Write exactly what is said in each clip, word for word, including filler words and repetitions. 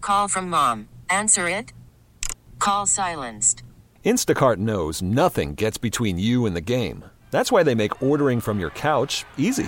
Call from mom. Answer it. Call silenced. Instacart knows nothing gets between you and the game. That's why they make ordering from your couch easy.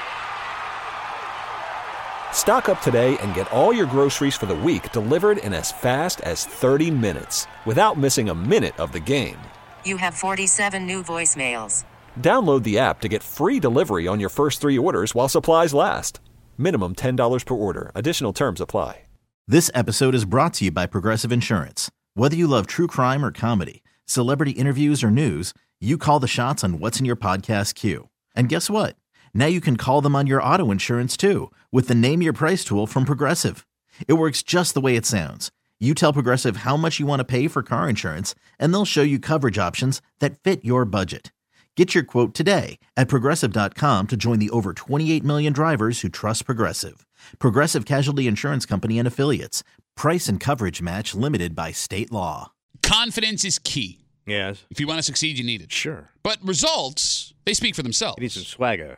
Stock up today and get all your groceries for the week delivered in as fast as thirty minutes without missing a minute of the game. You have forty-seven new voicemails. Download the app to get free delivery on your first three orders while supplies last. Minimum ten dollars per order. Additional terms apply. This episode is brought to you by Progressive Insurance. Whether you love true crime or comedy, celebrity interviews or news, you call the shots on what's in your podcast queue. And guess what? Now you can call them on your auto insurance too with the Name Your Price tool from Progressive. It works just the way it sounds. You tell Progressive how much you want to pay for car insurance, and they'll show you coverage options that fit your budget. Get your quote today at Progressive dot com to join the over twenty-eight million drivers who trust Progressive. Progressive Casualty Insurance Company and Affiliates. Price and coverage match limited by state law. Confidence is key. Yes. If you want to succeed, you need it. Sure. But results, they speak for themselves. You need some swagger.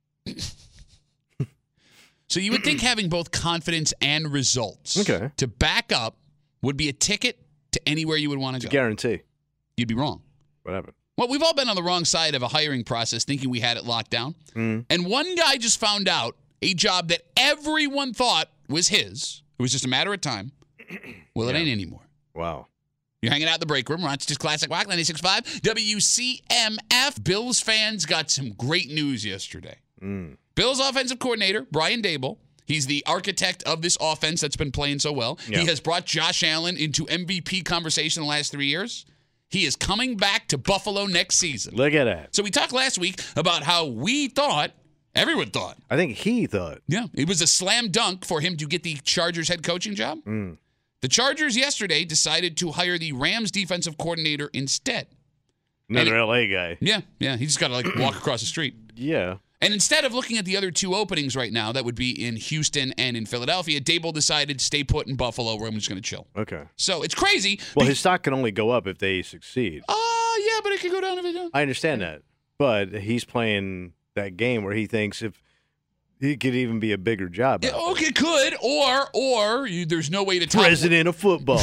So you would think having both confidence and results okay. to back up would be a ticket to anywhere you would want to it's go. A guarantee. You'd be wrong. What happened? Well, we've all been on the wrong side of a hiring process thinking we had it locked down. Mm. And one guy just found out a job that everyone thought was his. It was just a matter of time. Well, it yeah. ain't anymore. Wow. You're hanging out in the break room. Rochester's Classic Rock, ninety-six point five W C M F. Bills fans got some great news yesterday. Mm. Bills offensive coordinator, Brian Daboll, he's the architect of this offense that's been playing so well. Yeah. He has brought Josh Allen into M V P conversation the last three years. He is coming back to Buffalo next season. Look at that. So we talked last week about how we thought, everyone thought. I think he thought. Yeah, it was a slam dunk for him to get the Chargers head coaching job. Mm. The Chargers yesterday decided to hire the Rams defensive coordinator instead. Another it, L A guy. Yeah, yeah. He just got to like walk across the street. Yeah. And instead of looking at the other two openings right now, that would be in Houston and in Philadelphia, Daboll decided to stay put in Buffalo, where I'm just going to chill. Okay. So it's crazy. Well, his stock can only go up if they succeed. Oh, uh, yeah, but it could go down if it don't. I understand that. But he's playing that game where he thinks if he could even be a bigger job. Yeah, okay, it could. Or, or you, there's no way to top President of football.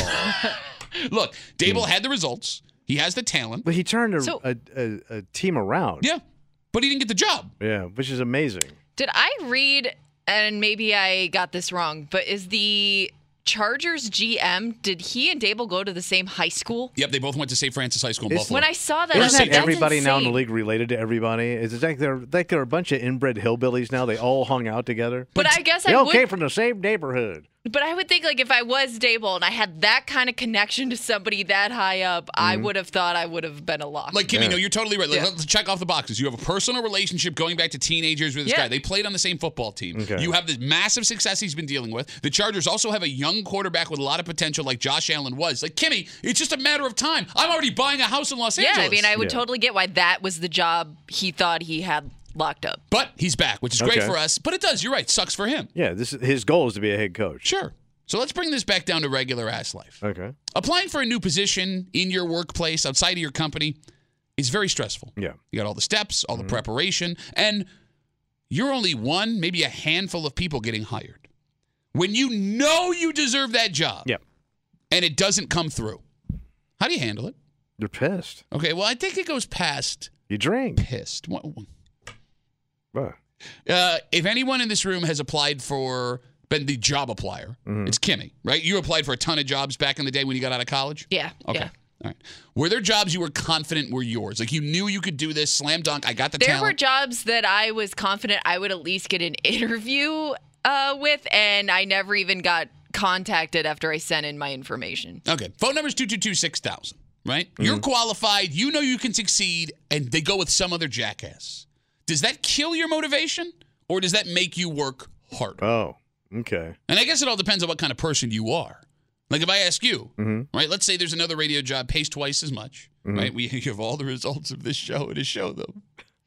Look, Daboll had the results. He has the talent. But he turned a, So- a, a, a team around. Yeah, but he didn't get the job. Yeah, which is amazing. Did I read, and maybe I got this wrong, but is the Chargers G M, did he and Daboll go to the same high school? Yep, they both went to Saint Francis High School in It's- Buffalo. When I saw that, I was Isn't like, that that's everybody now in the insane. league related to everybody? It's like they're like they're a bunch of inbred hillbillies now. They all hung out together. But I guess they I all would. came from the same neighborhood. But I would think, like, if I was Daboll and I had that kind of connection to somebody that high up, I would have thought I would have been a lock. Like, Kimmy, Yeah. no, you're totally right. Like, Yeah. Let's check off the boxes. You have a personal relationship going back to teenagers with this Yeah. guy. They played on the same football team. Okay. You have this massive success he's been dealing with. The Chargers also have a young quarterback with a lot of potential like Josh Allen was. Like, Kimmy, it's just a matter of time. I'm already buying a house in Los yeah, Angeles. I mean, I would Yeah. totally get why that was the job he thought he had locked up. But he's back, which is great Okay. for us. But it does. You're right. Sucks for him. Yeah, this his goal is to be a head coach. Sure. So let's bring this back down to regular ass life. Okay. Applying for a new position in your workplace, outside of your company, is very stressful. Yeah. You got all the steps, all the preparation, and you're only one, maybe a handful of people getting hired. When you know you deserve that job Yep. and it doesn't come through, how do you handle it? You're pissed. Okay, well, I think it goes past You drink. pissed. What- What? Uh, if anyone in this room has applied for, been the job applier, it's Kimmy, right? You applied for a ton of jobs back in the day when you got out of college? Yeah. Okay. Yeah. All right. Were there jobs you were confident were yours? Like you knew you could do this, slam dunk, I got the There talent? were jobs that I was confident I would at least get an interview uh, with, and I never even got contacted after I sent in my information. Okay. Phone number is two two two, six thousand, right? You're qualified. You know you can succeed, and they go with some other jackass. Does that kill your motivation, or does that make you work harder? Oh, okay. And I guess it all depends on what kind of person you are. Like if I ask you, Mm-hmm. right, let's say there's another radio job, pays twice as much, right? We have all the results of this show to show them.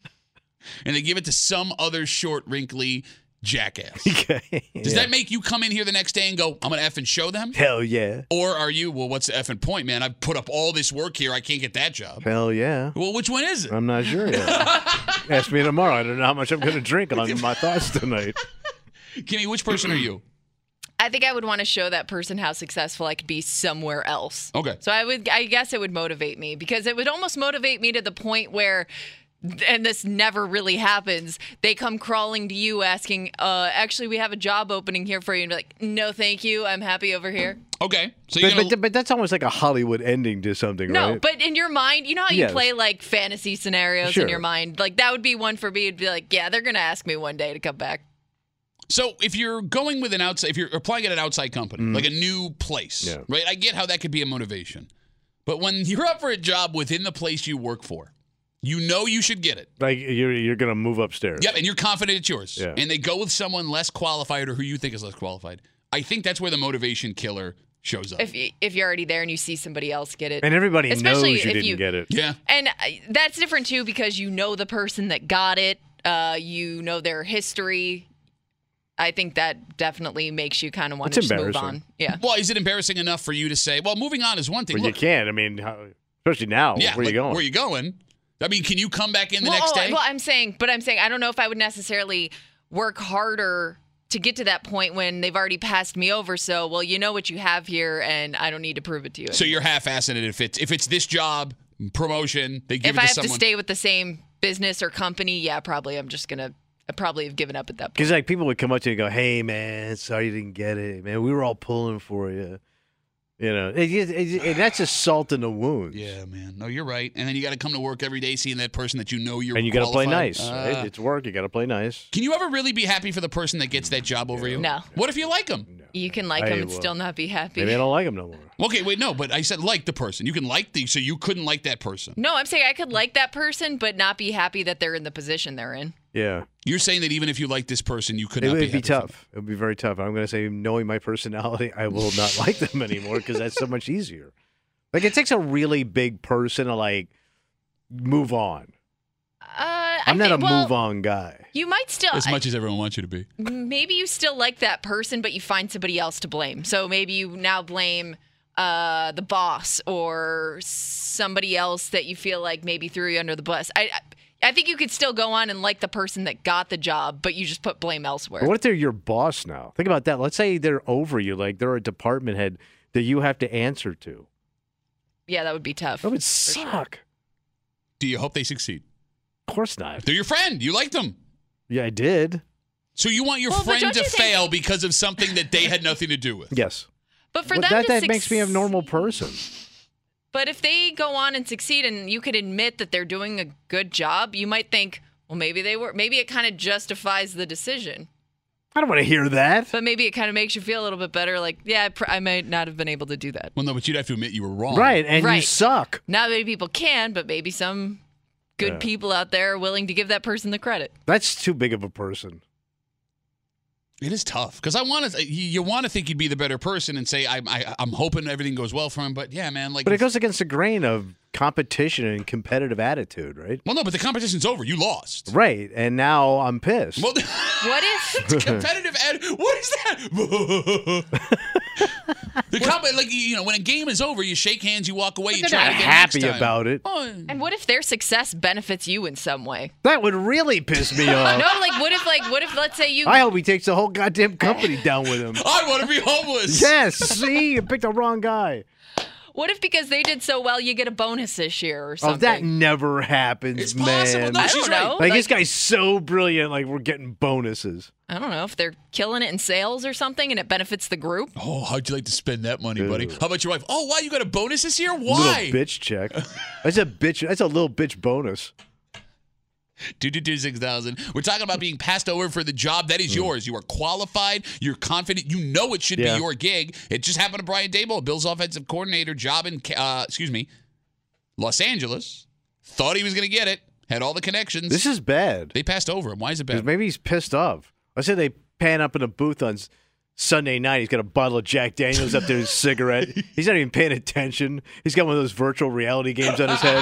And they give it to some other short, wrinkly jackass. Okay. Does Yeah. that make you come in here the next day and go, I'm going to effing show them? Hell yeah. Or are you, well, what's the effing point, man? I've put up all this work here. I can't get that job. Hell yeah. Well, which one is it? I'm not sure yet. Ask me tomorrow. I don't know how much I'm going to drink on my thoughts tonight. Kimmy, which person are you? I think I would want to show that person how successful I could be somewhere else. Okay. So I would, I guess it would motivate me because it would almost motivate me to the point where, and this never really happens, they come crawling to you asking, uh, actually, we have a job opening here for you. And be like, no, thank you. I'm happy over here. Okay. So you're But, gonna, but, but that's almost like a Hollywood ending to something, No, right? but in your mind, you know how you Yes. play like fantasy scenarios Sure. in your mind? Like that would be one for me. It'd be like, yeah, they're going to ask me one day to come back. So if you're going with an outside, if you're applying at an outside company, like a new place, Yeah. right? I get how that could be a motivation. But when you're up for a job within the place you work for, you know you should get it. Like you're you're gonna move upstairs. Yep, and you're confident it's yours. Yeah. And they go with someone less qualified or who you think is less qualified. I think that's where the motivation killer shows up. If you, if you're already there and you see somebody else get it. And everybody Especially knows you if didn't you- get it. yeah. And uh, that's different too because you know the person that got it. Uh, you know their history. I think that definitely makes you kind of want It's to just move embarrassing. on. Yeah. Well, is it embarrassing enough for you to say, well, moving on is one thing. But you Look, can't. I mean, how, especially now. yeah, where like, you going? Where you going? I mean, can you come back in the well, next oh, day? well, I'm saying, but I'm saying I don't know if I would necessarily work harder to get to that point when they've already passed me over. So, well, you know what you have here, and I don't need to prove it to you. So you're half-assing it if it's if it's this job promotion, they give if it to I have someone. to stay with the same business or company, yeah, probably I'm just gonna I probably have given up at that point. Because like people would come up to you and go, "Hey man, sorry you didn't get it, man. We were all pulling for you." You know, it, it, it, and that's just salt in the wound. Yeah, man. No, you're right. And then you got to come to work every day seeing that person that you know you're And you got to play qualified. nice. Uh, right? It's work. You got to play nice. Can you ever really be happy for the person that gets that job over you? No. What if you like them? You can like I them and will. still not be happy. Maybe I don't like them no more. Okay, wait, no, but I said like the person. You can like the, so you couldn't like that person. No, I'm saying I could like that person, but not be happy that they're in the position they're in. Yeah, You're saying that even if you like this person, you could it not would be be, happy for them. tough. It would be very tough. I'm going to say, knowing my personality, I will not like them anymore because that's so much easier. Like it takes a really big person to like move on. Uh, I I'm not think, a well, move on guy. You might still As much as everyone wants you to be. maybe you still like that person, but you find somebody else to blame. So maybe you now blame uh, the boss or somebody else that you feel like maybe threw you under the bus. I, I I think you could still go on and like the person that got the job, but you just put blame elsewhere. But what if they're your boss now? Think about that. Let's say they're over you, like they're a department head that you have to answer to. Yeah, that would be tough. That would for sure. suck. Do you hope they succeed? Of course not. They're your friend. You liked them. Yeah, I did. So you want your Well, but friend don't to you think- fail because of something that they had nothing to do with. Yes. But for Well, them that to that makes me a normal succeed- person. But if they go on and succeed and you could admit that they're doing a good job, you might think, well, maybe they were. Maybe it kind of justifies the decision. I don't want to hear that. But maybe it kind of makes you feel a little bit better. Like, yeah, I, pr- I might not have been able to do that. Well, no, but you'd have to admit you were wrong. Right, and you Right. suck. Not many people can, but maybe some good Yeah. people out there are willing to give that person the credit. That's too big of a person. It is tough because I want to. You, you want to think you'd be the better person and say, I, I, I'm hoping everything goes well for him. But yeah, man, like. But it goes against the grain of competition and competitive attitude, right? Well, no, but the competition's over. You lost. Right, and now I'm pissed. Well, What if? competitive ad. What is that? the comp- like you know, when a game is over, you shake hands, you walk away, you They're try not again happy next time. about it. Oh, And what if their success benefits you in some way? That would really piss me off. No, like what if, like what if, let's say you. I hope he takes the whole goddamn company down with him. I want to be homeless. Yes, see, you picked the wrong guy. What if because they did so well, you get a bonus this year or Oh, something? that never happens, It's man. possible. No, I she's don't right. know. Like, this guy's so brilliant. Like, we're getting bonuses. I don't know if they're killing it in sales or something, and it benefits the group. Oh, how'd you like to spend that money, buddy? Ooh. How about your wife? Oh, wow, you got a bonus this year? Why? Little bitch check. That's a bitch. That's a little bitch bonus. Two two two six thousand. We're talking about being passed over for the job that is yours. You are qualified. You're confident. You know it should Yeah. be your gig. It just happened to Brian Daboll, Bill's offensive coordinator, job in uh, excuse me, Los Angeles. Thought he was going to get it. Had all the connections. This is bad. they passed over him. Why is it 'Cause bad? maybe he's pissed off. I said they pan up in a booth on S- Sunday night. He's got a bottle of Jack Daniels up there, his cigarette. He's not even paying attention. He's got one of those virtual reality games on his head.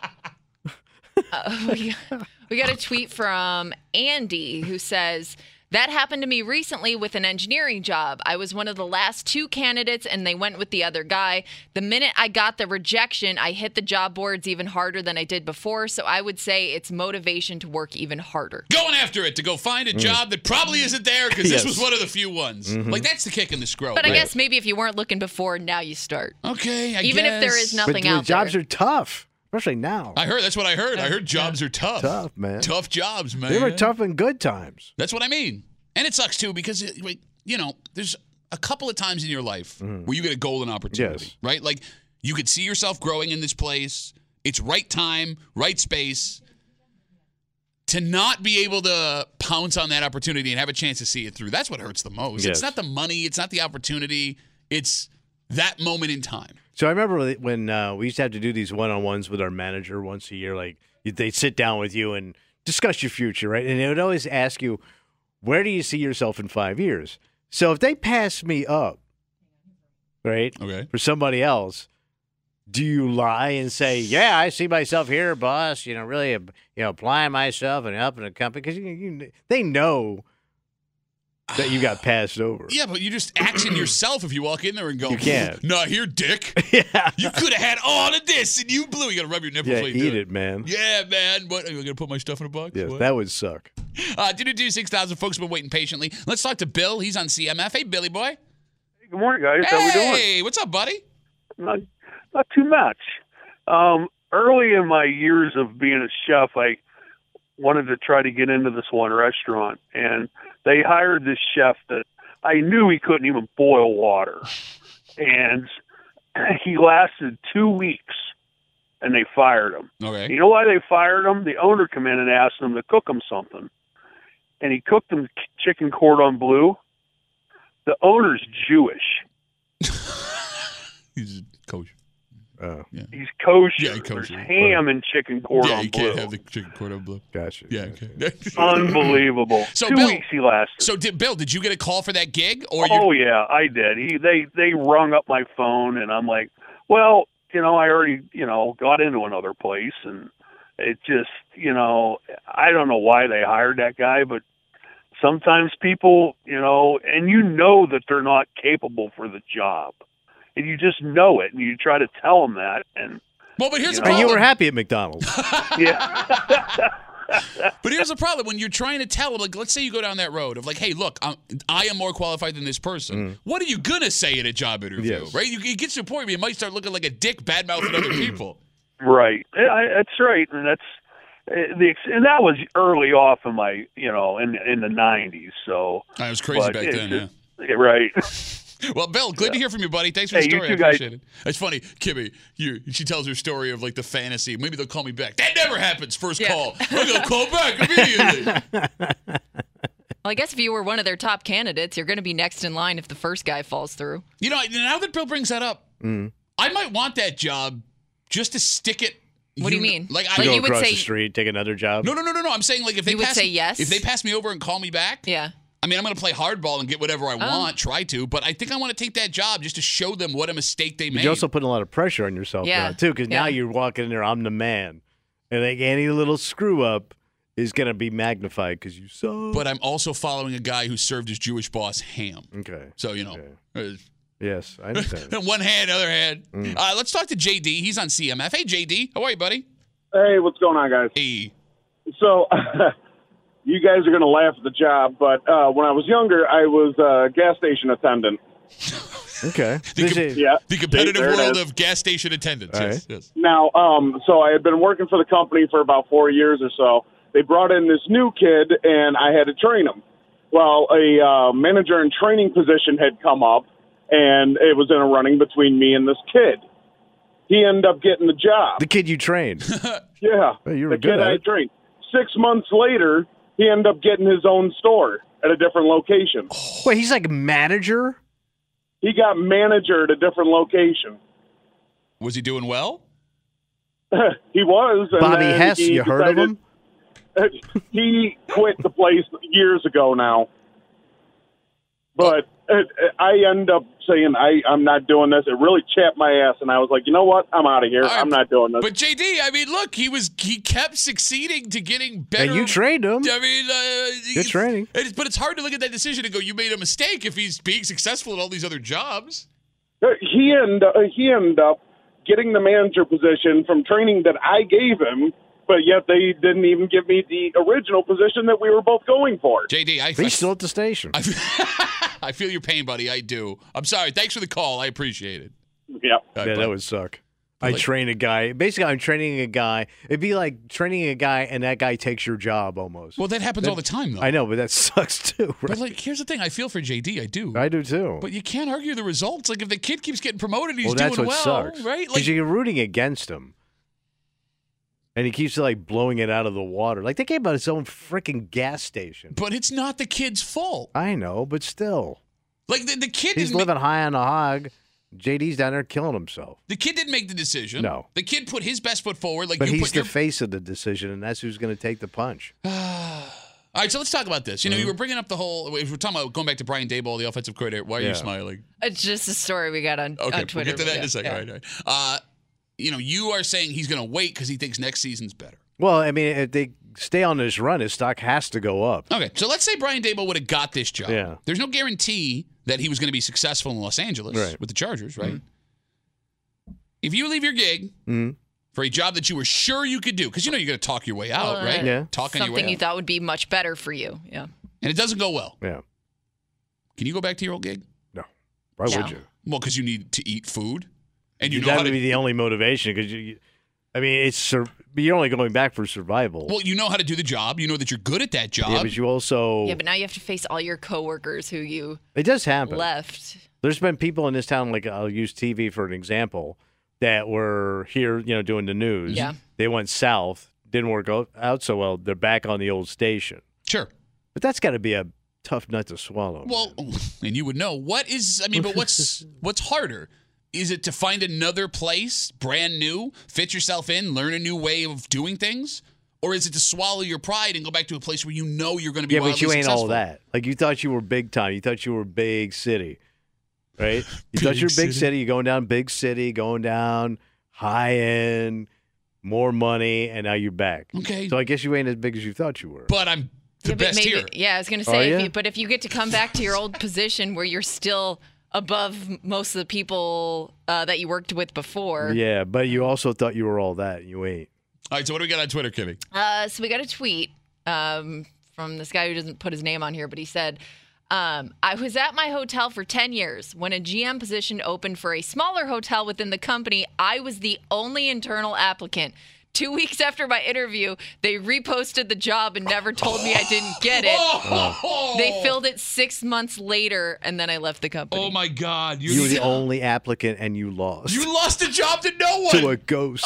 Uh, we, we got a tweet from Andy who says That happened to me recently with an engineering job. I was one of the last two candidates, and they went with the other guy. The minute I got the rejection, I hit the job boards even harder than I did before. So I would say it's motivation to work even harder. Going after it to go find a job that probably isn't there because Yes. this was one of the few ones. Mm-hmm. Like, that's the kick in the scroll. But I right? guess maybe if you weren't looking before, now you start. Okay, I Even if there guess. is nothing But out the jobs there. are tough, especially now. I heard, that's what I heard. I heard jobs are tough. Tough, man. Tough jobs, man. They were tough in good times. That's what I mean. And it sucks, too, because, it, wait, you know, there's a couple of times in your life where you get a golden opportunity, Yes. right? Like, you could see yourself growing in this place. It's right time, right space. To not be able to pounce on that opportunity and have a chance to see it through, that's what hurts the most. Yes. It's not the money. It's not the opportunity. It's that moment in time. So I remember when uh, we used to have to do these one-on-ones with our manager once a year. Like they'd sit down with you and discuss your future, right? And they would always ask you, where do you see yourself in five years? So if they pass me up, right, Okay. for somebody else, do you lie and say, yeah, I see myself here, boss, you know, really, you know, applying myself and helping the company? Because you, you, they know that you got passed over. Yeah, but you just action yourself if you walk in there and go, You can't. Nah, here, dick. Yeah. You could have had all of this and you blew. You got to rub your nipples Yeah, while you eat do it, man. Yeah, man. What? Are you going to put my stuff in a box? Yes, What? that would suck. Uh, do do six thousand folks have been waiting patiently. Let's talk to Bill. He's on C M F. Hey, Billy boy. Good morning, guys. How we doing? Hey, what's up, buddy? Not, not too much. Um, early in my years of being a chef, I wanted to try to get into this one restaurant, and they hired this chef that I knew he couldn't even boil water, and he lasted two weeks, and they fired him. Okay. You know why they fired him? The owner came in and asked him to cook him something, and he cooked him chicken cordon bleu. The owner's Jewish. He's a coach. Oh, He's kosher. Yeah, kosher. There's ham and chicken cordon Yeah, you bleu. can't have the chicken cordon bleu. gotcha. Yeah, okay. Unbelievable. So, Two Bill- weeks he lasted. So, did, Bill, did you get a call for that gig? Or oh you? yeah, I did. He they they rung up my phone, and I'm like, well, you know, I already you know got into another place, and it just you know I don't know why they hired that guy, but sometimes people you know, and you know that they're not capable for the job, and you just know it, and you try to tell them that, and Well, but here's You the know. And problem. you were happy at McDonald's. yeah. But here's the problem: when you're trying to tell, like, let's say you go down that road of like, hey, look, I'm, I am more qualified than this person. What are you gonna say in a job interview, Yes. right? You, it gets to a point where you might start looking like a dick, bad mouthing other people. Right. I, that's right, and that's uh, the ex- and that was early off in my you know in in the nineties. So That was crazy but back it's then. Yeah. just- right. Well, Bill, good to hear from you, buddy. Thanks for the Hey, you story. two I guys- appreciate it. It's funny, Kimmy. You, she tells her story of like the fantasy. Maybe they'll call me back. That never happens. First Yeah. call. I'm gonna call back immediately. Well, I guess if you were one of their top candidates, you're going to be next in line if the first guy falls through. You know, now that Bill brings that up, I might want that job just to stick it. What do you know- mean? Like, Like I Go you would across say- the street, take another job. no, no, no, no, no. I'm saying like if they You would pass, say yes? if they pass me over and call me back, Yeah. I mean, I'm going to play hardball and get whatever I Oh. want, try to, but I think I want to take that job just to show them what a mistake they But made. you're also putting a lot of pressure on yourself Yeah. now, too, because now Yeah. you're walking in there, I'm the man. And like any little screw up is going to be magnified because you suck. but I'm also following a guy who served his Jewish boss ham. Okay. So, you know, uh, Yes, I understand. one hand, other hand. Mm. Uh, let's talk to J D. He's on C M F. Hey, J D. How are you, buddy? Hey, what's going on, guys? Hey. So, you guys are going to laugh at the job, but uh, when I was younger, I was a gas station attendant. Okay. The, This com- is- Yeah. the competitive there it world is. of gas station attendants. All Yes, right. yes. Now, um, so I had been working for the company for about four years or so. They brought in this new kid, and I had to train him. Well, a uh, manager in training position had come up, and it was in a running between me and this kid. He ended up getting the job. the kid you trained. Yeah, Oh, you were the good kid at I it. trained. Six months later, he ended up getting his own store at a different location. Wait, he's like a manager? He got manager at a different location. Was he doing well? He was. And Bobby then Hess, he you heard of him? decided- He quit the place years ago now. But it, it, I end up saying, I, I'm not doing this. It really chapped my ass, and I was like, you know what? I'm out of here. Right, I'm not doing this. But J D, I mean, look, he was he kept succeeding to getting better. And you trained him. I mean, uh, Good training. It's, but it's hard to look at that decision and go, you made a mistake if he's being successful at all these other jobs. He ended, uh, he ended up getting the manager position from training that I gave him, but yet they didn't even give me the original position that we were both going for. J D, I He's still at the station. I, I feel your pain, buddy. I do. I'm sorry. Thanks for the call. I appreciate it. Yeah. All right, Yeah, bud. that would suck. I Like- train a guy. Basically, I'm training a guy. It'd be like training a guy, and that guy takes your job almost. Well, that happens That- all the time, though. I know, but that sucks too, right? But like, here's the thing. I feel for J D. I do. I do too. But you can't argue the results. Like, if the kid keeps getting promoted, he's well, that's doing what well, sucks, right? Because Like, you're rooting against him, and he keeps like blowing it out of the water. Like they came out of his own freaking gas station. but it's not the kid's fault. I know, but still, Like the, the kid he's didn't living high on a hog. J D's down there killing himself. The kid didn't make the decision. No. The kid put his best foot forward. Like But you he's put the your. face of the decision, and that's who's going to take the punch. All right, so let's talk about this. You know, Mm-hmm. you were bringing up the whole. We were talking about going back to Brian Daboll, the offensive coordinator. Why are Yeah. you smiling? It's just a story we got on, Okay, on Twitter. we'll get to that but in a second. yeah. All right, all right. Uh, you know, you are saying he's going to wait because he thinks next season's better. Well, I mean, if they stay on this run, his stock has to go up. Okay, so let's say Brian Daboll would have got this job. Yeah. There's no guarantee that he was going to be successful in Los Angeles Right. with the Chargers, right? If you leave your gig Mm-hmm. for a job that you were sure you could do, because you know you're going to talk your way out, Well, right? Yeah. Talking your way Something you out. thought would be much better for you. Yeah. And it doesn't go well. Yeah. Can you go back to your old gig? No. Why No. would you? Well, because you need to eat food. And you know that how would to be the only motivation because you, you- I mean, it's sur- you're only going back for survival. Well, you know how to do the job. You know that you're good at that job. yeah, but you also Yeah, but now you have to face all your coworkers who you it does happen. left. There's been people in this town, like I'll use T V for an example, that were here, you know, doing the news. Yeah. They went south, didn't work out, out so well. They're back on the old station, Sure. but that's got to be a tough nut to swallow. Well, and you would know what is. I mean, but what's what's harder? Is it to find another place, brand new, fit yourself in, learn a new way of doing things, or is it to swallow your pride and go back to a place where you know you're going to be yeah, but wildly you ain't successful? all that. Like you thought you were big time. You thought you were big city, right? You thought Big you were big city. city. You're going down big city, going down high end, more money, and now you're back. Okay. So I guess you ain't as big as you thought you were. But I'm the Yeah, but best maybe, here. Yeah, I was going to Are say, if ya? you, but if you get to come back to your old position where you're still above most of the people uh, that you worked with before. Yeah, but you also thought you were all that. You ain't. All right, so what do we got on Twitter, Kimmy? Uh, so we got a tweet um, from this guy who doesn't put his name on here, but he said, um, I was at my hotel for ten years. When a G M position opened for a smaller hotel within the company, I was the only internal applicant. Two weeks after my interview, they reposted the job and never told me I didn't get it. Oh, They filled it six months later, and then I left the company. Oh my God! You're You were the only applicant, and you lost You lost a job to no one. to a ghost.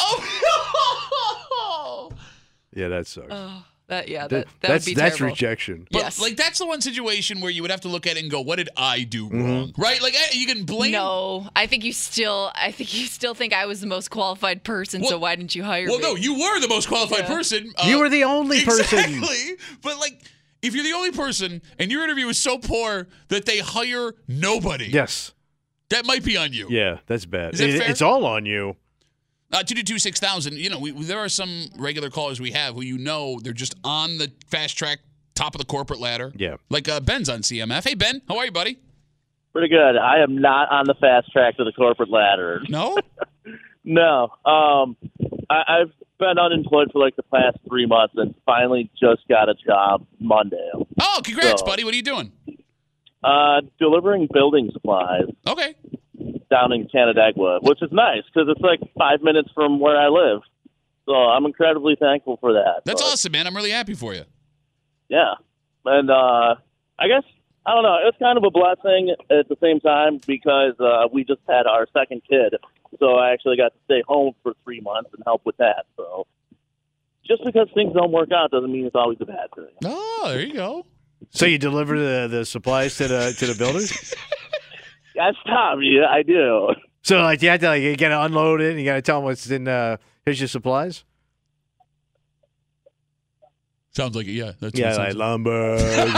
Oh. Yeah, that sucks. Oh, that yeah, That- that, that that's would be that's terrible. rejection. But Yes. like that's the one situation where you would have to look at it and go, "What did I do Mm-hmm. wrong?" Right? Like eh, you can blame. No, I think you still. I think you still think I was the most qualified person. so Well- why didn't you hire Well, me? no, you were the most qualified Yeah. person. Uh, You were the only person. Exactly. But like, if you're the only person and your interview is so poor that they hire nobody, Yes. that might be on you. Yeah, that's bad. Is that It- fair? It's all on you. Uh, two two two six thousand. You know, we, there are some regular callers we have who you know they're just on the fast track, top of the corporate ladder. Yeah. Like uh, Ben's on C M F. Hey Ben, how are you, buddy? Pretty good. I am not on the fast track to the corporate ladder. No. No. Um, I, I've been unemployed for like the past three months and finally just got a job Monday. Oh, congrats, So- buddy. What are you doing? Uh, delivering building supplies Okay. down in Canandaigua, which is nice because it's like five minutes from where I live. So I'm incredibly thankful for that. That's But, awesome, man. I'm really happy for you. Yeah. And uh, I guess, I don't know, it's kind of a blessing at the same time because uh, we just had our second kid. So I actually got to stay home for three months and help with that. So just because things don't work out doesn't mean it's always a bad thing. Oh, there you go. So you deliver the, the supplies to the to the builders? That's Tom. Yeah, I do. So like you have to like you gotta unload it and you gotta tell them what's in uh here's your supplies? Sounds like it, yeah. That's Yeah, what it like sounds lumber,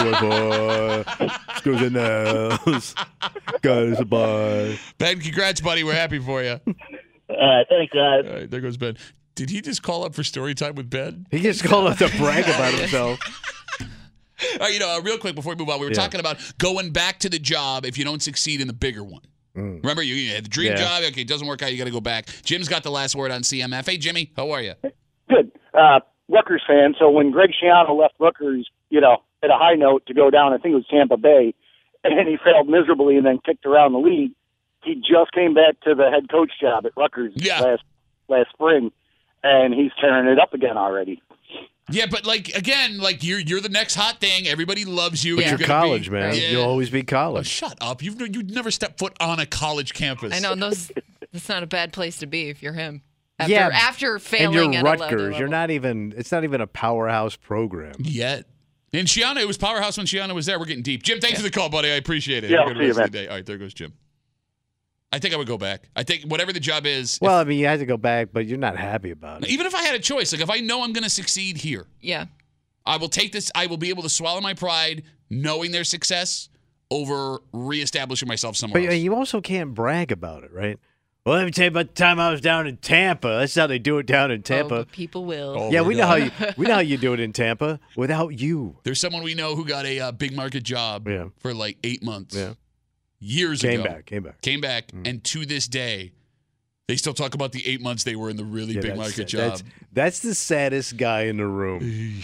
boy, screws and nails, guys a bar. Ben, congrats, buddy. We're happy for you. Uh, thanks, guys. All right, there goes Ben. Did he just call up for story time with Ben? He just called up to brag about himself. All right, you know, uh, real quick before we move on, we were Yeah. talking about going back to the job if you don't succeed in the bigger one. Mm. Remember, you, you had the dream Yeah. job. Okay, it doesn't work out. You got to go back. Jim's got the last word on C M F. Hey, Jimmy, how are you? Good. Uh, Rutgers fan. So when Greg Schiano left Rutgers, you know, at a high note to go down, I think it was Tampa Bay, and he failed miserably and then kicked around the league. He just came back to the head coach job at Rutgers Yeah. last last spring, and he's tearing it up again already. Yeah, but like again, like you're you're the next hot thing. Everybody loves you. But and you're you're gonna college, be, man. Yeah. You'll always be Oh, college. shut up! You've you'd never stepped foot on a college campus. I know and those. That's not a bad place to be if you're him. After, Yeah, after and failing you're at a Rutgers. level. You're not even. It's not even a powerhouse program. Yet. And Shiana, it was powerhouse when Shiana was there. We're getting deep. Jim, thanks for the call, buddy. I appreciate it. Yeah, Have a I'll good see you, rest of man. the day. All right, there goes Jim. I think I would go back. I think whatever the job is. Well, if- I mean, you had to go back, but you're not happy about it. even if I had a choice, like if I know I'm going to succeed here, Yeah. I will take this. I will be able to swallow my pride, knowing their success, over reestablishing myself somewhere But else. you also can't brag about it, right? Well, let me tell you about the time I was down in Tampa. That's how they do it down in Oh, Tampa. but people will. Oh, yeah, my we know how God. you we know how you do it in Tampa without you. There's someone we know who got a uh, big market job Yeah. for like eight months. Yeah. Years Came ago. back, came back. Came back, Mm. and to this day, they still talk about the eight months they were in the really Yeah, big that's- market job. That's, that's the saddest guy in the room.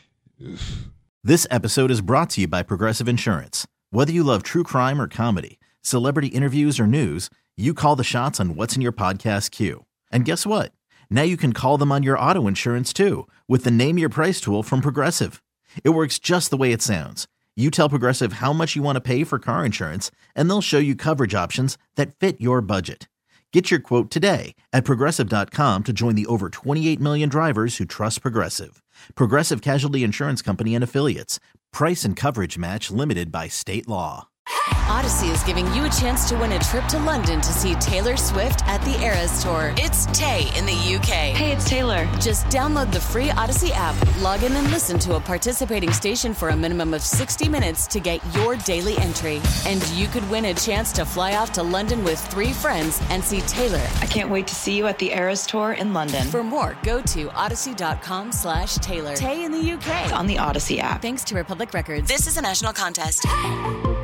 This episode is brought to you by Progressive Insurance. Whether you love true crime or comedy, celebrity interviews or news, you call the shots on what's in your podcast queue. And guess what? Now you can call them on your auto insurance too with the Name Your Price tool from Progressive. It works just the way it sounds. You tell Progressive how much you want to pay for car insurance, and they'll show you coverage options that fit your budget. Get your quote today at Progressive dot com to join the over twenty-eight million drivers who trust Progressive. Progressive Casualty Insurance Company and Affiliates. Price and coverage match limited by state law. Odyssey is giving you a chance to win a trip to London to see Taylor Swift at the Eras Tour. It's Tay in the U K. Hey, it's Taylor. Just download the free Odyssey app, log in and listen to a participating station for a minimum of sixty minutes to get your daily entry. And you could win a chance to fly off to London with three friends and see Taylor. I can't wait to see you at the Eras Tour in London. For more, go to odyssey.com slash Taylor. Tay in the U K. It's on the Odyssey app. Thanks to Republic Records. This is a national contest.